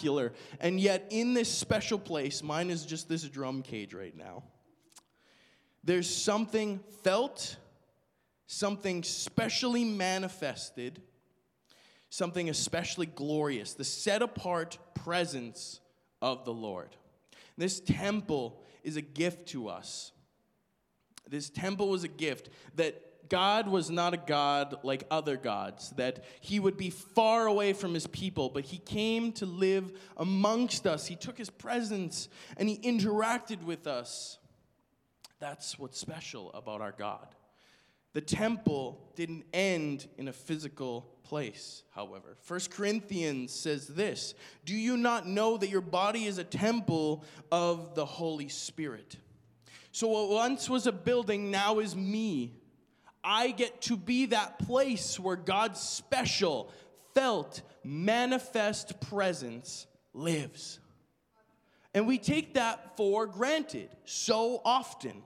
spectacular. And yet in this special place, mine is just this drum cage right now, there's something felt, something specially manifested, something especially glorious, the set-apart presence of the Lord. This temple is a gift to us. This temple was a gift that God was not a God like other gods, that he would be far away from his people, but he came to live amongst us. He took his presence and he interacted with us. That's what's special about our God. The temple didn't end in a physical place, however. 1 Corinthians says this, "Do you not know that your body is a temple of the Holy Spirit? So what once was a building now is me. I get to be that place where God's special, felt, manifest presence lives." And we take that for granted so often.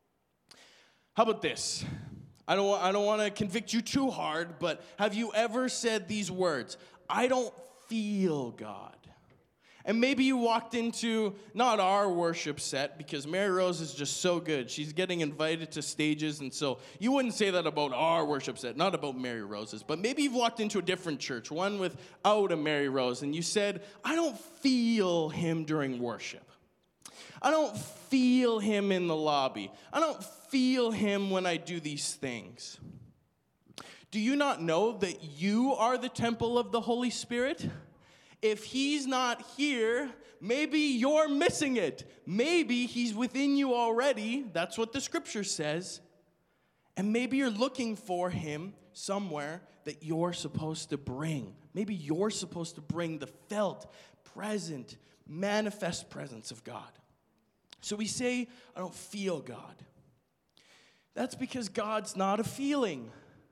How about this? I don't want to convict you too hard, but have you ever said these words? I don't feel God. And maybe you walked into, not our worship set, because Mary Rose is just so good. She's getting invited to stages, and so you wouldn't say that about our worship set, not about Mary Rose's. But maybe you've walked into a different church, one without a Mary Rose, and you said, I don't feel him during worship. I don't feel him in the lobby. I don't feel him when I do these things. Do you not know that you are the temple of the Holy Spirit? If he's not here, maybe you're missing it. Maybe he's within you already. That's what the scripture says. And maybe you're looking for him somewhere that you're supposed to bring. Maybe you're supposed to bring the felt, present, manifest presence of God. So we say, I don't feel God. That's because God's not a feeling.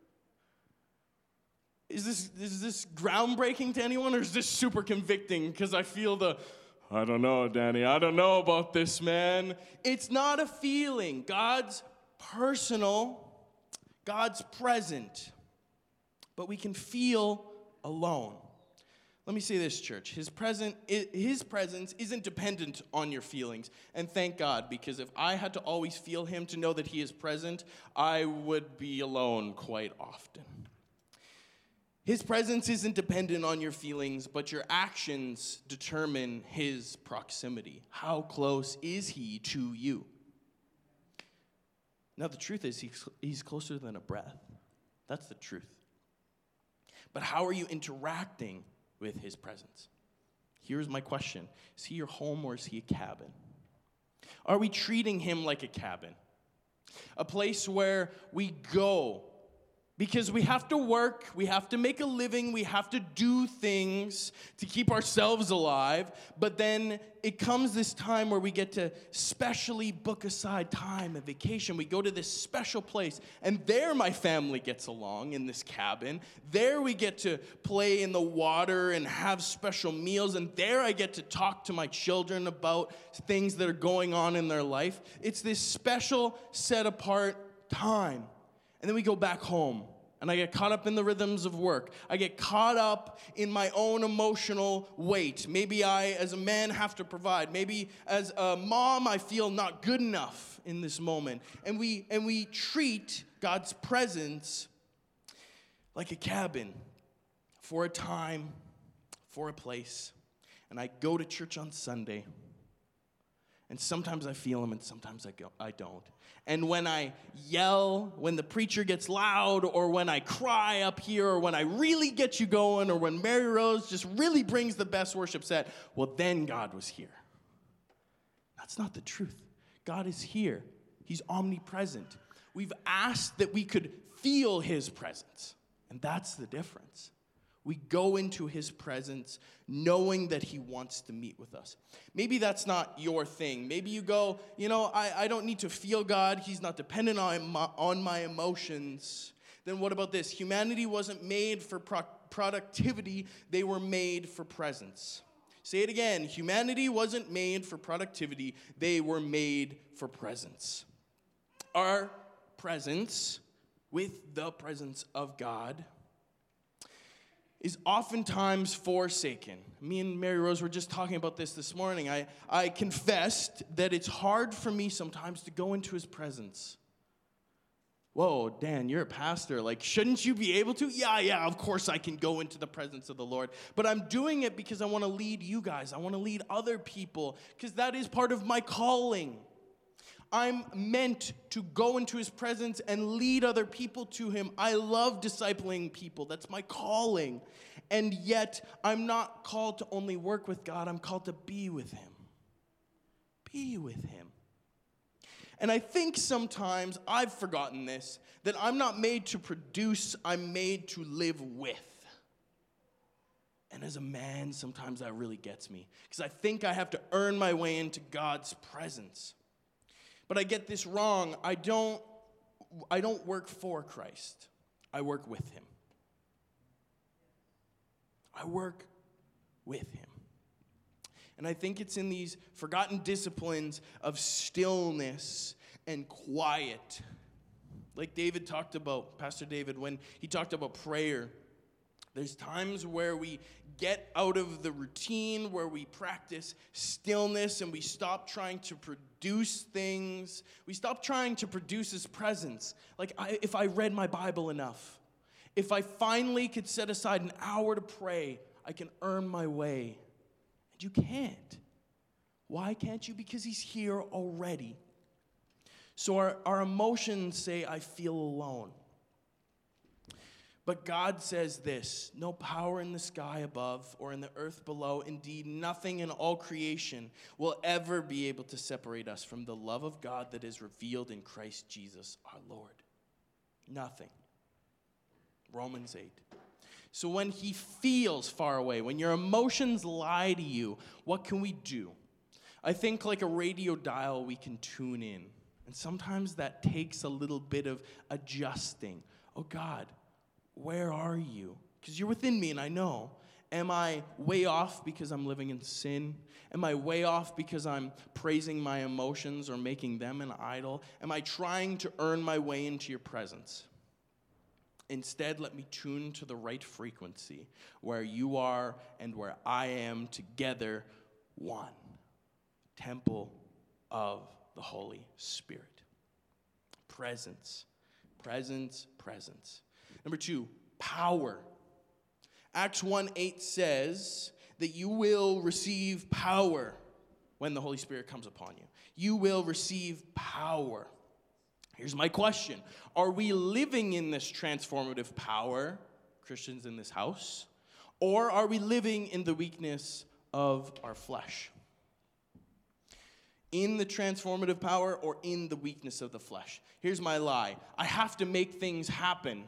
Is this groundbreaking to anyone, or is this super convicting? Because I feel I don't know, Danny. I don't know about this, man. It's not a feeling. God's personal. God's present. But we can feel alone. Let me say this, church. His presence isn't dependent on your feelings. And thank God, because if I had to always feel him to know that he is present, I would be alone quite often. His presence isn't dependent on your feelings, but your actions determine his proximity. How close is he to you? Now, the truth is, he's closer than a breath. That's the truth. But how are you interacting with his presence? Here's my question. Is he your home, or is he a cabin? Are we treating him like a cabin? A place where we go because we have to work, we have to make a living, we have to do things to keep ourselves alive, but then it comes this time where we get to specially book aside time, a vacation. We go to this special place, and there my family gets along in this cabin. There we get to play in the water and have special meals, and there I get to talk to my children about things that are going on in their life. It's this special, set-apart time. And then we go back home, and I get caught up in the rhythms of work. I get caught up in my own emotional weight. Maybe I, as a man, have to provide. Maybe as a mom, I feel not good enough in this moment. And we treat God's presence like a cabin for a time, for a place. And I go to church on Sunday, and sometimes I feel him, and sometimes I don't. And when I yell, when the preacher gets loud, or when I cry up here, or when I really get you going, or when Mary Rose just really brings the best worship set, well, then God was here. That's not the truth. God is here. He's omnipresent. We've asked that we could feel his presence, and that's the difference. We go into his presence knowing that he wants to meet with us. Maybe that's not your thing. Maybe you go, I don't need to feel God. He's not dependent on my emotions. Then what about this? Humanity wasn't made for productivity. They were made for presence. Say it again. Humanity wasn't made for productivity. They were made for presence. Our presence with the presence of God is oftentimes forsaken. Me and Mary Rose were just talking about this morning. I confessed that it's hard for me sometimes to go into his presence. Whoa, Dan, you're a pastor. Like, shouldn't you be able to? Yeah, of course I can go into the presence of the Lord. But I'm doing it because I want to lead you guys. I want to lead other people because that is part of my calling. I'm meant to go into his presence and lead other people to him. I love discipling people. That's my calling. And yet, I'm not called to only work with God. I'm called to be with him. Be with him. And I think sometimes, I've forgotten this, that I'm not made to produce, I'm made to live with. And as a man, sometimes that really gets me. Because I think I have to earn my way into God's presence. But I get this wrong. I don't work for Christ. I work with him. I work with him. And I think it's in these forgotten disciplines of stillness and quiet. Like David talked about, Pastor David, when he talked about prayer. There's times where we get out of the routine, where we practice stillness and we stop trying to produce things. We stop trying to produce his presence. Like if I read my Bible enough, if I finally could set aside an hour to pray, I can earn my way. And you can't. Why can't you? Because he's here already. So our emotions say, I feel alone. But God says this, no power in the sky above or in the earth below, indeed nothing in all creation will ever be able to separate us from the love of God that is revealed in Christ Jesus our Lord. Nothing. Romans 8. So when he feels far away, when your emotions lie to you, what can we do? I think like a radio dial, we can tune in. And sometimes that takes a little bit of adjusting. Oh God, where are you? Because you're within me and I know. Am I way off because I'm living in sin? Am I way off because I'm praising my emotions or making them an idol? Am I trying to earn my way into your presence? Instead, let me tune to the right frequency where you are and where I am together one. Temple of the Holy Spirit. Presence. Presence. Presence. Number 2, power. Acts 1:8 says that you will receive power when the Holy Spirit comes upon you. You will receive power. Here's my question. Are we living in this transformative power, Christians in this house, or are we living in the weakness of our flesh? In the transformative power or in the weakness of the flesh? Here's my lie. I have to make things happen.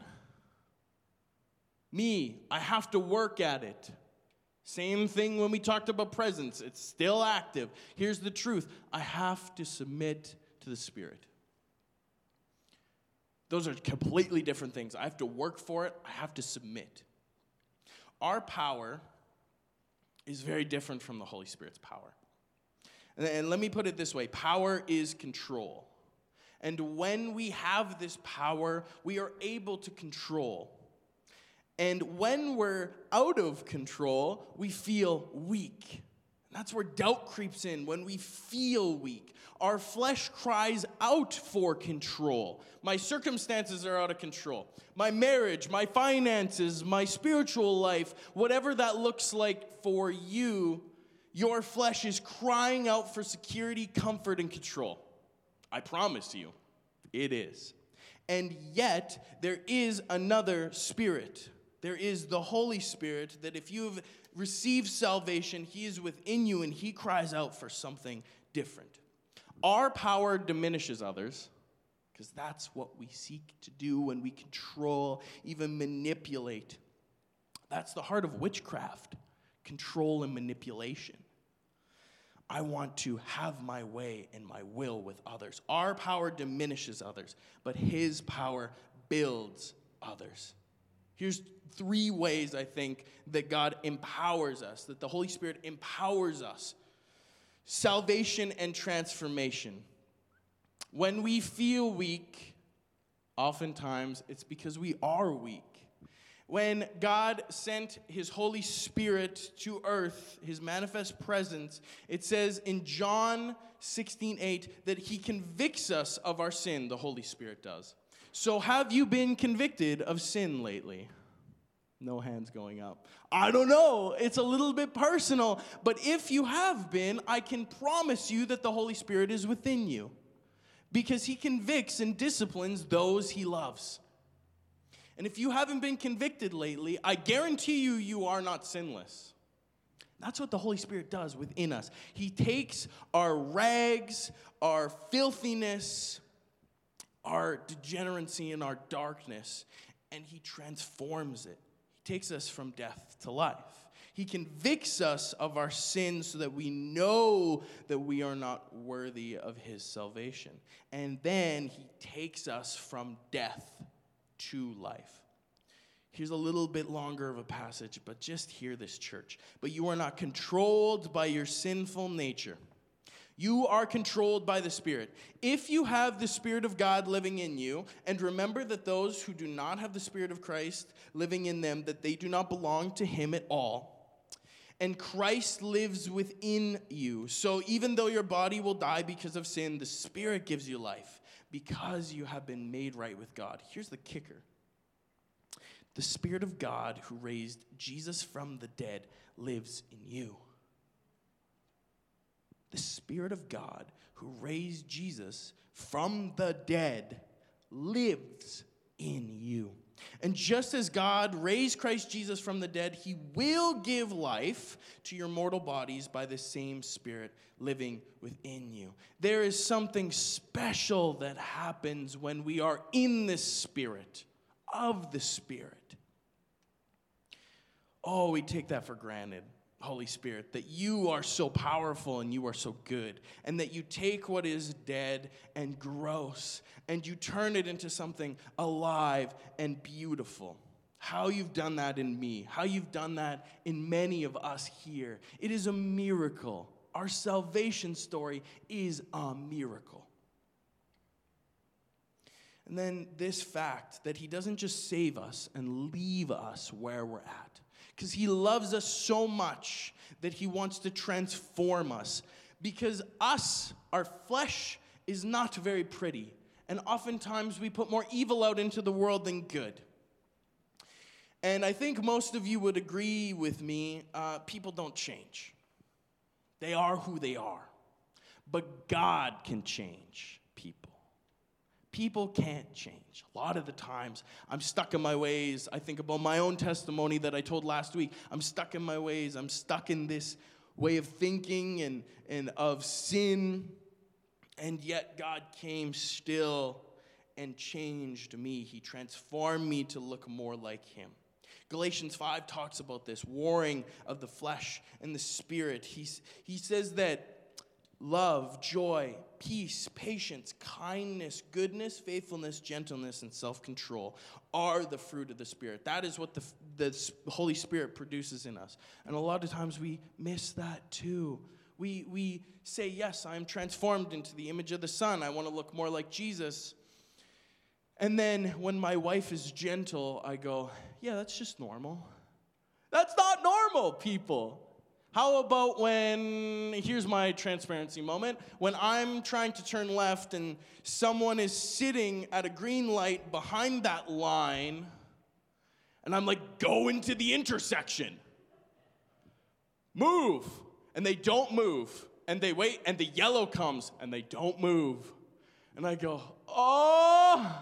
I have to work at it. Same thing when we talked about presence. It's still active. Here's the truth. I have to submit to the Spirit. Those are completely different things. I have to work for it. I have to submit. Our power is very different from the Holy Spirit's power. And let me put it this way. Power is control. And when we have this power, we are able to control. And when we're out of control, we feel weak. That's where doubt creeps in, when we feel weak. Our flesh cries out for control. My circumstances are out of control. My marriage, my finances, my spiritual life, whatever that looks like for you, your flesh is crying out for security, comfort, and control. I promise you, it is. And yet, there is another spirit. There is the Holy Spirit that if you've received salvation, he is within you and he cries out for something different. Our power diminishes others because that's what we seek to do when we control, even manipulate. That's the heart of witchcraft, control and manipulation. I want to have my way and my will with others. Our power diminishes others, but his power builds others. Here's 3 ways, I think, that God empowers us, that the Holy Spirit empowers us. Salvation and transformation. When we feel weak, oftentimes it's because we are weak. When God sent his Holy Spirit to earth, his manifest presence, it says in John 16:8 that he convicts us of our sin, the Holy Spirit does. So have you been convicted of sin lately? No hands going up. I don't know. It's a little bit personal. But if you have been, I can promise you that the Holy Spirit is within you. Because he convicts and disciplines those he loves. And if you haven't been convicted lately, I guarantee you, you are not sinless. That's what the Holy Spirit does within us. He takes our rags, our filthiness, our degeneracy, and our darkness, and he transforms it. He takes us from death to life. He convicts us of our sins so that we know that we are not worthy of his salvation. And then he takes us from death to life. Here's a little bit longer of a passage, but just hear this, church. But you are not controlled by your sinful nature. You are controlled by the Spirit. If you have the Spirit of God living in you, and remember that those who do not have the Spirit of Christ living in them, that they do not belong to him at all. And Christ lives within you. So even though your body will die because of sin, the Spirit gives you life because you have been made right with God. Here's the kicker. The Spirit of God who raised Jesus from the dead lives in you. The Spirit of God who raised Jesus from the dead lives in you. And just as God raised Christ Jesus from the dead, he will give life to your mortal bodies by the same Spirit living within you. There is something special that happens when we are in the Spirit, of the Spirit. Oh, we take that for granted, Holy Spirit, that you are so powerful and you are so good, and that you take what is dead and gross and you turn it into something alive and beautiful. How you've done that in me, how you've done that in many of us here. It is a miracle. Our salvation story is a miracle. And then this fact that he doesn't just save us and leave us where we're at, because he loves us so much that he wants to transform us. Because our flesh is not very pretty. And oftentimes we put more evil out into the world than good. And I think most of you would agree with me, people don't change. They are who they are. But God can change people. People can't change. A lot of the times, I'm stuck in my ways. I think about my own testimony that I told last week. I'm stuck in my ways. I'm stuck in this way of thinking and of sin. And yet God came still and changed me. He transformed me to look more like him. Galatians 5 talks about this, warring of the flesh and the spirit. He says that love, joy, peace, patience, kindness, goodness, faithfulness, gentleness, and self-control are the fruit of the Spirit. That is what the Holy Spirit produces in us. And a lot of times we miss that too. We say, yes, I'm transformed into the image of the Son. I want to look more like Jesus. And then when my wife is gentle, I go, yeah, that's just normal. That's not normal, people. How about here's my transparency moment, when I'm trying to turn left and someone is sitting at a green light behind that line, and I'm like, go into the intersection. Move. And they don't move. And they wait, and the yellow comes, and they don't move. And I go, oh.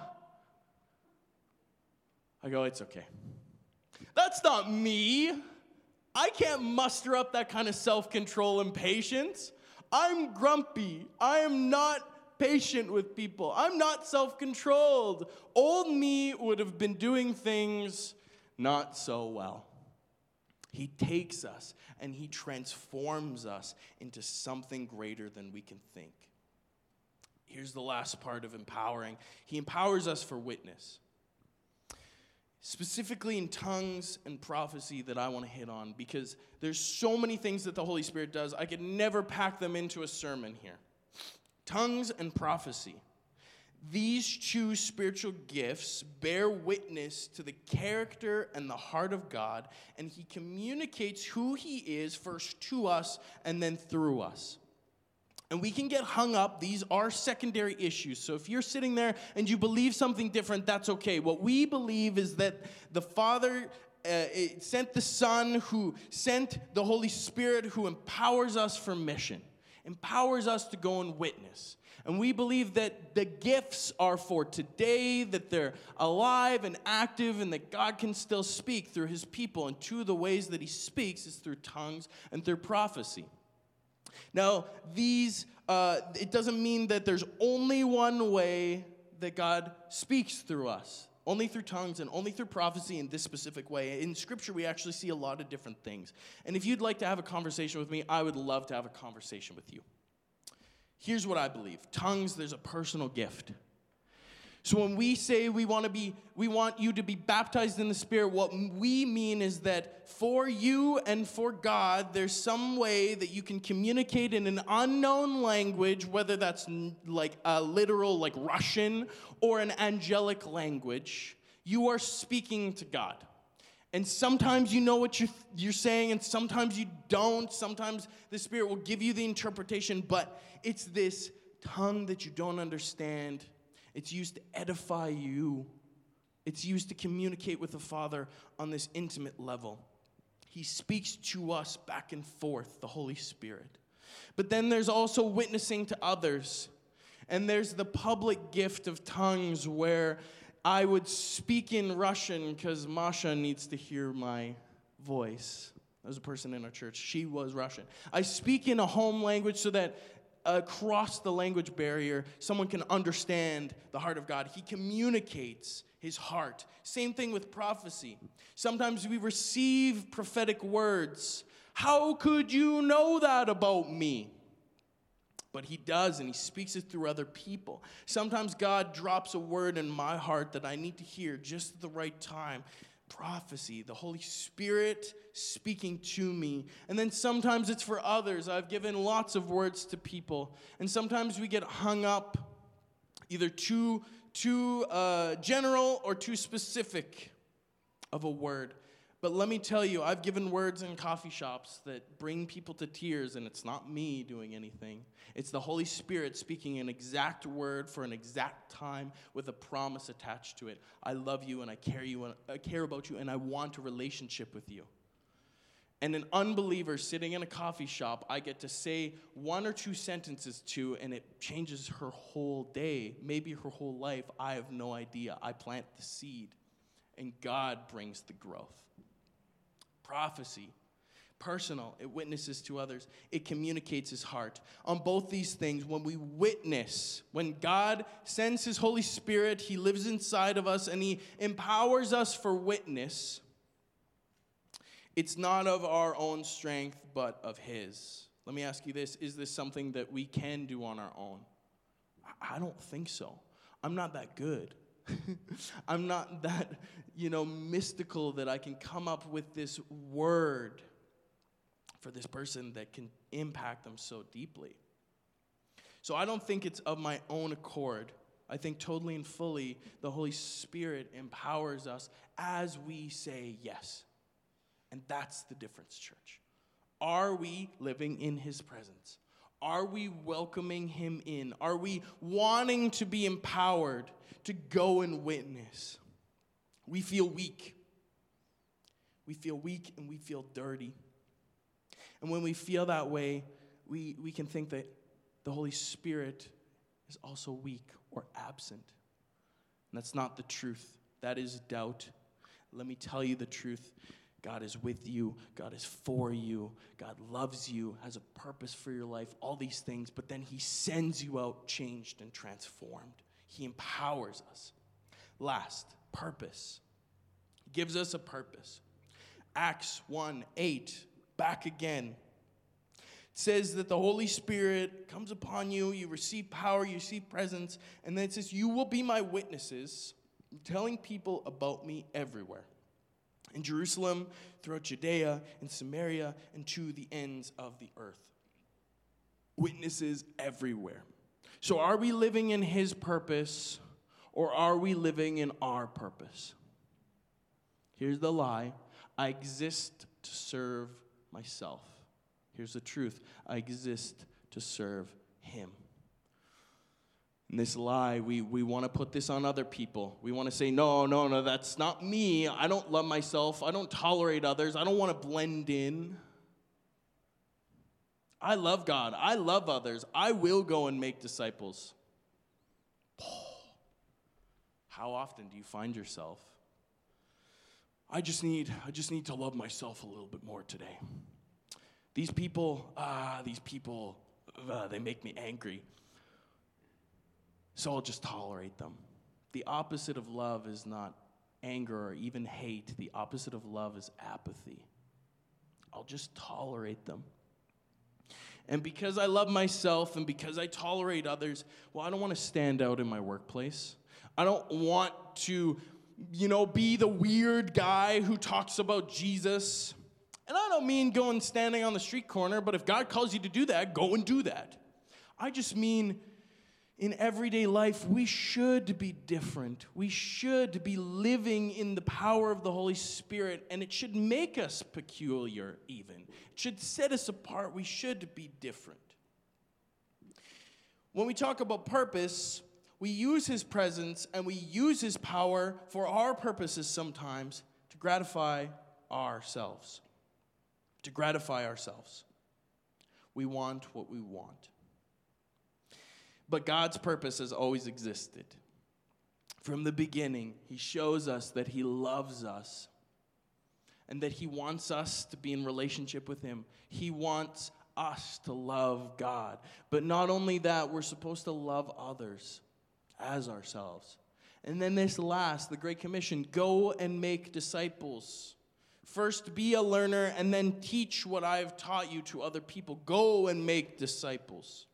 I go, it's okay. That's not me. I can't muster up that kind of self-control and patience. I'm grumpy. I am not patient with people. I'm not self-controlled. Old me would have been doing things not so well. He takes us and he transforms us into something greater than we can think. Here's the last part of empowering. He empowers us for witness. Specifically in tongues and prophecy that I want to hit on, because there's so many things that the Holy Spirit does, I could never pack them into a sermon here. Tongues and prophecy. These two spiritual gifts bear witness to the character and the heart of God, and he communicates who he is first to us and then through us. And we can get hung up. These are secondary issues. So if you're sitting there and you believe something different, that's okay. What we believe is that the Father sent the Son, who sent the Holy Spirit, who empowers us for mission, empowers us to go and witness. And we believe that the gifts are for today, that they're alive and active, and that God can still speak through his people. And two of the ways that he speaks is through tongues and through prophecy. Now, it doesn't mean that there's only one way that God speaks through us. Only through tongues and only through prophecy in this specific way. In Scripture, we actually see a lot of different things. And if you'd like to have a conversation with me, I would love to have a conversation with you. Here's what I believe. Tongues, there's a personal gift. So when we say we want you to be baptized in the Spirit, what we mean is that for you and for God, there's some way that you can communicate in an unknown language, whether that's like a literal, like Russian, or an angelic language. You are speaking to God. And sometimes you know what you're saying, and sometimes you don't. Sometimes the Spirit will give you the interpretation, but it's this tongue that you don't understand. It's used to edify you. It's used to communicate with the Father on this intimate level. He speaks to us back and forth, the Holy Spirit. But then there's also witnessing to others. And there's the public gift of tongues where I would speak in Russian because Masha needs to hear my voice. There's a person in our church. She was Russian. I speak in a home language so that across the language barrier, someone can understand the heart of God. He communicates his heart. Same thing with prophecy. Sometimes we receive prophetic words. How could you know that about me? But he does, and he speaks it through other people. Sometimes God drops a word in my heart that I need to hear just at the right time. Prophecy, the Holy Spirit speaking to me. And then sometimes it's for others. I've given lots of words to people. And sometimes we get hung up either too general or too specific of a word. But let me tell you, I've given words in coffee shops that bring people to tears, and it's not me doing anything. It's the Holy Spirit speaking an exact word for an exact time with a promise attached to it. I love you, and I care about you, and I want a relationship with you. And an unbeliever sitting in a coffee shop, I get to say one or two sentences to, and it changes her whole day, maybe her whole life. I have no idea. I plant the seed, and God brings the growth. Prophecy, personal, it witnesses to others. It communicates his heart. On both these things, when we witness, when God sends his Holy Spirit, he lives inside of us and he empowers us for witness, it's not of our own strength, but of his. Let me ask you this. Is this something that we can do on our own? I don't think so. I'm not that good. I'm not that, mystical that I can come up with this word for this person that can impact them so deeply. So I don't think it's of my own accord. I think totally and fully the Holy Spirit empowers us as we say yes. And that's the difference, church. Are we living in his presence? Are we welcoming him in? Are we wanting to be empowered to go and witness? We feel weak. We feel weak and we feel dirty. And when we feel that way, we can think that the Holy Spirit is also weak or absent. And that's not the truth. That is doubt. Let me tell you the truth. God is with you. God is for you. God loves you, has a purpose for your life, all these things. But then he sends you out changed and transformed. He empowers us. Last, purpose. He gives us a purpose. Acts 1:8, back again. It says that the Holy Spirit comes upon you. You receive power. You receive presence. And then it says, you will be my witnesses, telling people about me everywhere. In Jerusalem, throughout Judea, and Samaria, and to the ends of the earth. Witnesses everywhere. So are we living in his purpose, or are we living in our purpose? Here's the lie. I exist to serve myself. Here's the truth. I exist to serve him. In this lie, we want to put this on other people. We want to say, no, that's not me. I don't love myself. I don't tolerate others. I don't want to blend in. I love God. I love others. I will go and make disciples. How often do you find yourself? I just need to love myself a little bit more today. These people, they make me angry. So I'll just tolerate them. The opposite of love is not anger or even hate. The opposite of love is apathy. I'll just tolerate them. And because I love myself and because I tolerate others, well, I don't want to stand out in my workplace. I don't want to, be the weird guy who talks about Jesus. And I don't mean going standing on the street corner, but if God calls you to do that, go and do that. I just mean in everyday life, we should be different. We should be living in the power of the Holy Spirit, and it should make us peculiar even. It should set us apart. We should be different. When we talk about purpose, we use his presence and we use his power for our purposes sometimes to gratify ourselves. To gratify ourselves. We want what we want. But God's purpose has always existed. From the beginning, he shows us that he loves us and that he wants us to be in relationship with him. He wants us to love God. But not only that, we're supposed to love others as ourselves. And then this last, the Great Commission, go and make disciples. First, be a learner, and then teach what I've taught you to other people. Go and make disciples.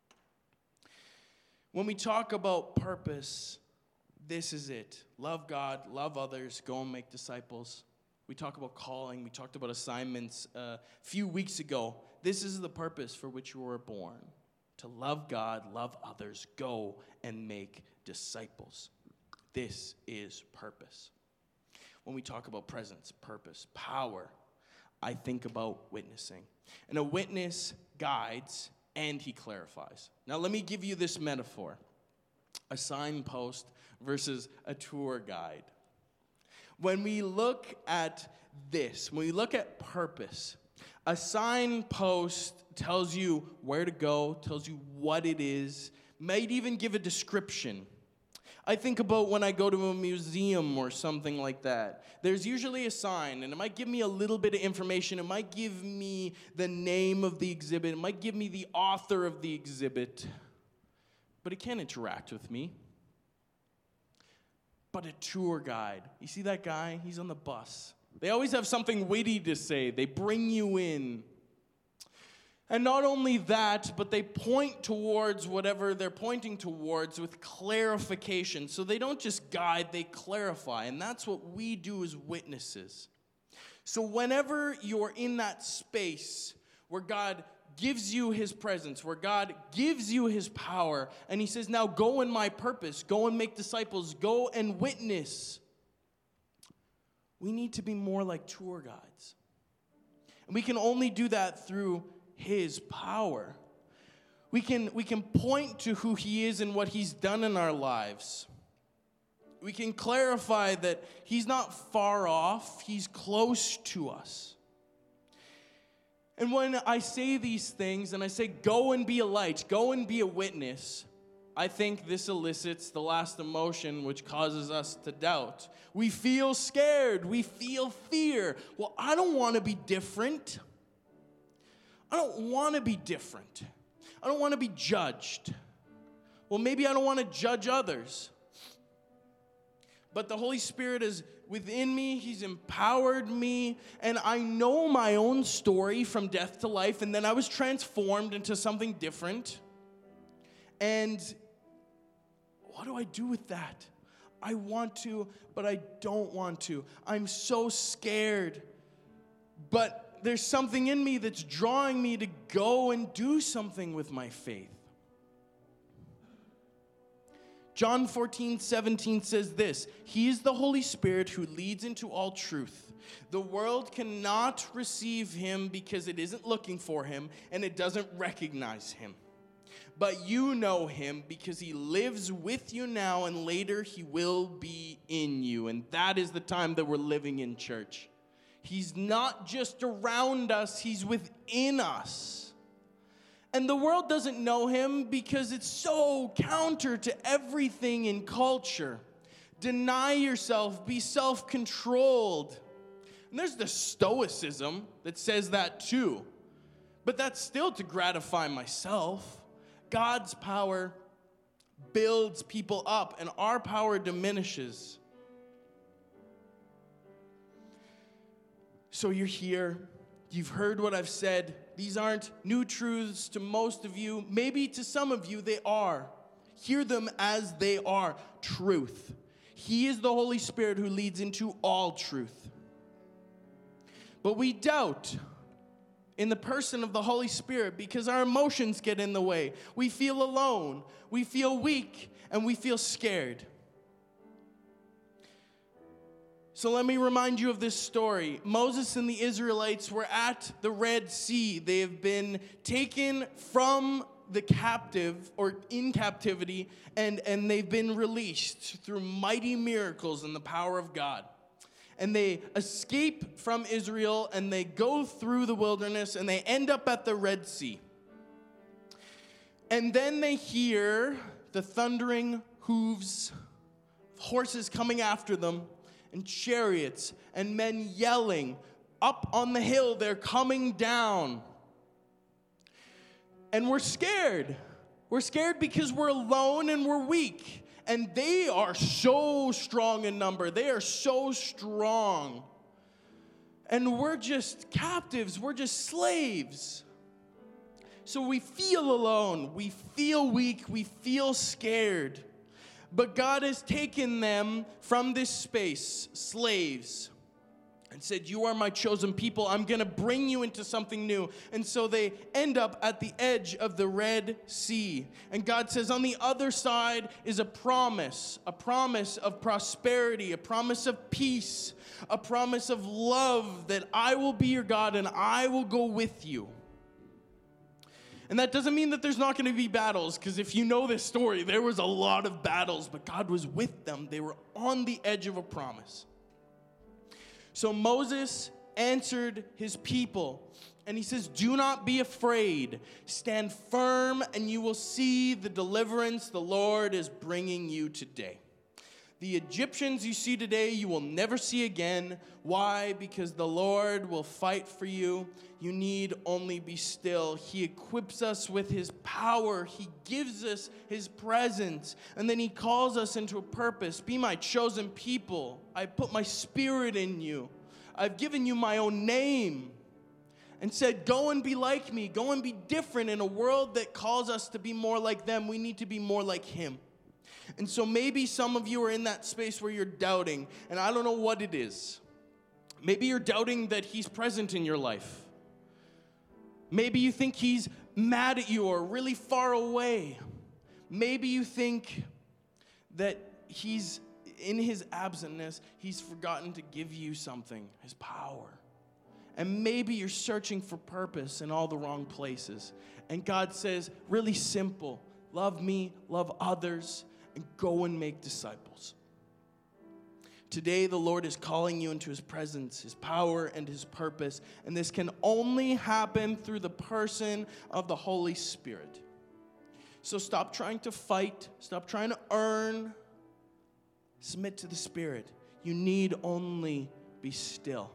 When we talk about purpose, this is it. Love God, love others, go and make disciples. We talk about calling. We talked about assignments a few weeks ago. This is the purpose for which you were born. To love God, love others, go and make disciples. This is purpose. When we talk about presence, purpose, power, I think about witnessing. And a witness guides and he clarifies. Now let me give you this metaphor. A signpost versus a tour guide. When we look at this, when we look at purpose, a signpost tells you where to go, tells you what it is, might even give a description. I think about when I go to a museum or something like that. There's usually a sign, and it might give me a little bit of information. It might give me the name of the exhibit. It might give me the author of the exhibit. But it can't interact with me. But a tour guide, you see that guy? He's on the bus. They always have something witty to say. They bring you in. And not only that, but they point towards whatever they're pointing towards with clarification. So they don't just guide, they clarify. And that's what we do as witnesses. So whenever you're in that space where God gives you his presence, where God gives you his power, and he says, now go in my purpose, go and make disciples, go and witness. We need to be more like tour guides. And we can only do that through his power. We can point to who he is and what he's done in our lives. We can clarify that he's not far off, he's close to us. And when I say these things and I say, go and be a light, go and be a witness, I think this elicits the last emotion which causes us to doubt. We feel scared. We feel fear. Well, I don't want to be different. I don't want to be different. I don't want to be judged. Well, maybe I don't want to judge others. But the Holy Spirit is within me. He's empowered me. And I know my own story from death to life. And then I was transformed into something different. And what do I do with that? I want to, but I don't want to. I'm so scared. But there's something in me that's drawing me to go and do something with my faith. John 14:17 says this, "He is the Holy Spirit who leads into all truth. The world cannot receive him because it isn't looking for him and it doesn't recognize him. But you know him because he lives with you now and later he will be in you." And that is the time that we're living in, church. He's not just around us, he's within us. And the world doesn't know him because it's so counter to everything in culture. Deny yourself, be self-controlled. And there's the stoicism that says that too. But that's still to gratify myself. God's power builds people up, and our power diminishes. So you're here. You've heard what I've said. These aren't new truths to most of you. Maybe to some of you they are. Hear them as they are, truth. He is the Holy Spirit who leads into all truth. But we doubt in the person of the Holy Spirit because our emotions get in the way. We feel alone, we feel weak, and we feel scared. So let me remind you of this story. Moses and the Israelites were at the Red Sea. They have been taken from the captive or in captivity, and they've been released through mighty miracles and the power of God. And they escape from Israel and they go through the wilderness and they end up at the Red Sea. And then they hear the thundering hooves, horses coming after them, and chariots, and men yelling. Up on the hill, they're coming down. And we're scared. We're scared because we're alone and we're weak. And they are so strong in number. They are so strong. And we're just captives. We're just slaves. So we feel alone. We feel weak. We feel scared. But God has taken them from this space, slaves, and said, "You are my chosen people. I'm going to bring you into something new." And so they end up at the edge of the Red Sea. And God says, on the other side is a promise of prosperity, a promise of peace, a promise of love, that I will be your God and I will go with you. And that doesn't mean that there's not going to be battles, because if you know this story, there was a lot of battles, but God was with them. They were on the edge of a promise. So Moses answered his people, and he says, "Do not be afraid. Stand firm, and you will see the deliverance the Lord is bringing you today. The Egyptians you see today, you will never see again. Why? Because the Lord will fight for you. You need only be still." He equips us with his power. He gives us his presence. And then he calls us into a purpose. "Be my chosen people. I put my spirit in you. I've given you my own name." And said, "Go and be like me. Go and be different." In a world that calls us to be more like them, we need to be more like him. And so maybe some of you are in that space where you're doubting, and I don't know what it is. Maybe you're doubting that he's present in your life. Maybe you think he's mad at you or really far away. Maybe you think that he's, in his absentness, he's forgotten to give you something, his power. And maybe you're searching for purpose in all the wrong places. And God says, really simple, love me, love others, and go and make disciples. Today, the Lord is calling you into his presence, his power, and his purpose. And this can only happen through the person of the Holy Spirit. So stop trying to fight. Stop trying to earn. Submit to the Spirit. You need only be still.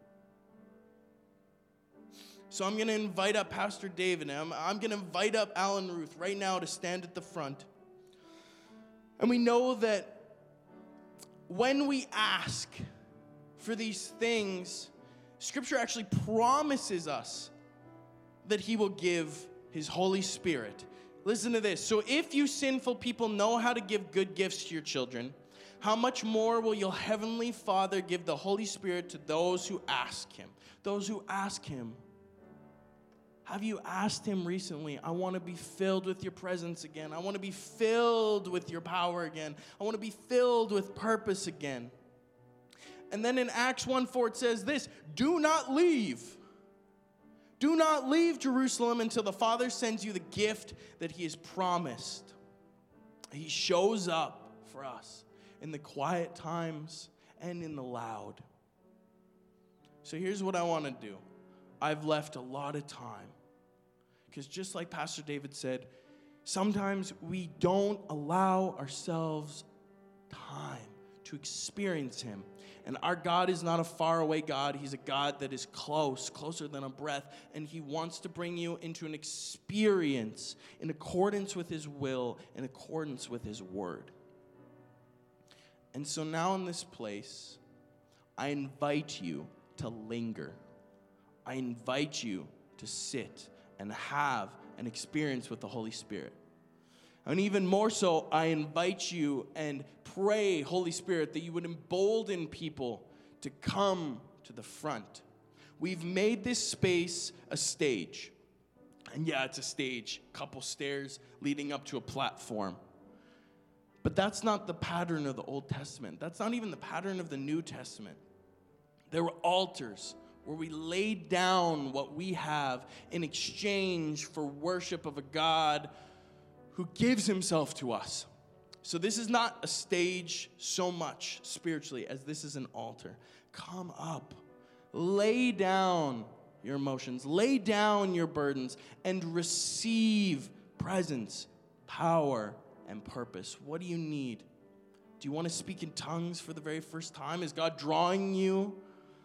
So I'm going to invite up Pastor David. I'm going to invite up Alan Ruth right now to stand at the front. And we know that when we ask for these things, Scripture actually promises us that he will give his Holy Spirit. Listen to this. "So if you sinful people know how to give good gifts to your children, how much more will your heavenly Father give the Holy Spirit to those who ask him?" Those who ask him. Have you asked him recently, I want to be filled with your presence again. I want to be filled with your power again. I want to be filled with purpose again. And then in Acts 1:4 it says this, do not leave. Do not leave Jerusalem until the Father sends you the gift that he has promised. He shows up for us in the quiet times and in the loud. So here's what I want to do. I've left a lot of time. Because just like Pastor David said, sometimes we don't allow ourselves time to experience him. And our God is not a faraway God. He's a God that is close, closer than a breath. And he wants to bring you into an experience in accordance with his will, in accordance with his word. And so now in this place, I invite you to linger. I invite you to sit and have an experience with the Holy Spirit. And even more so, I invite you and pray, Holy Spirit, that you would embolden people to come to the front. We've made this space a stage. And yeah, it's a stage, couple stairs leading up to a platform. But that's not the pattern of the Old Testament. That's not even the pattern of the New Testament. There were altars where we laid down what we have in exchange for worship of a God who gives himself to us. So this is not a stage so much spiritually as this is an altar. Come up, lay down your emotions, lay down your burdens, and receive presence, power, and purpose. What do you need? Do you want to speak in tongues for the very first time? Is God drawing you?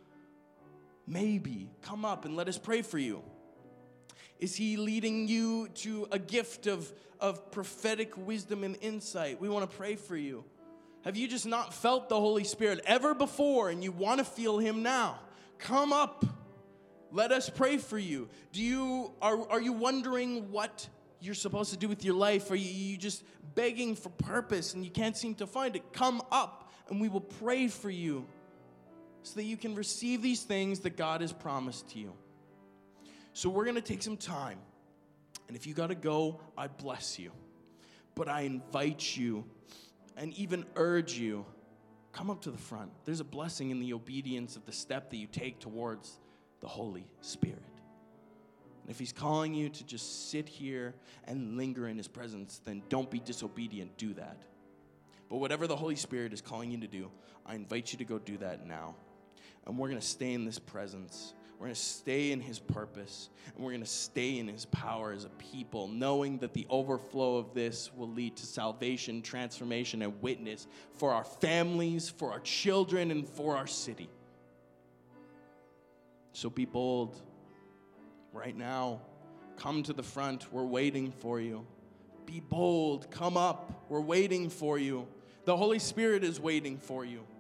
Maybe. Come up and let us pray for you. Is he leading you to a gift of prophetic wisdom and insight? We want to pray for you. Have you just not felt the Holy Spirit ever before and you want to feel him now? Come up. Let us pray for you. Are you wondering what you're supposed to do with your life? Are you just begging for purpose and you can't seem to find it? Come up and we will pray for you so that you can receive these things that God has promised to you. So we're going to take some time. And if you got to go, I bless you. But I invite you and even urge you, come up to the front. There's a blessing in the obedience of the step that you take towards the Holy Spirit. And if he's calling you to just sit here and linger in his presence, then don't be disobedient. Do that. But whatever the Holy Spirit is calling you to do, I invite you to go do that now. And we're going to stay in this presence. We're going to stay in his purpose. And we're going to stay in his power as a people, knowing that the overflow of this will lead to salvation, transformation, and witness for our families, for our children, and for our city. So be bold. Right now, come to the front. We're waiting for you. Be bold. Come up. We're waiting for you. The Holy Spirit is waiting for you.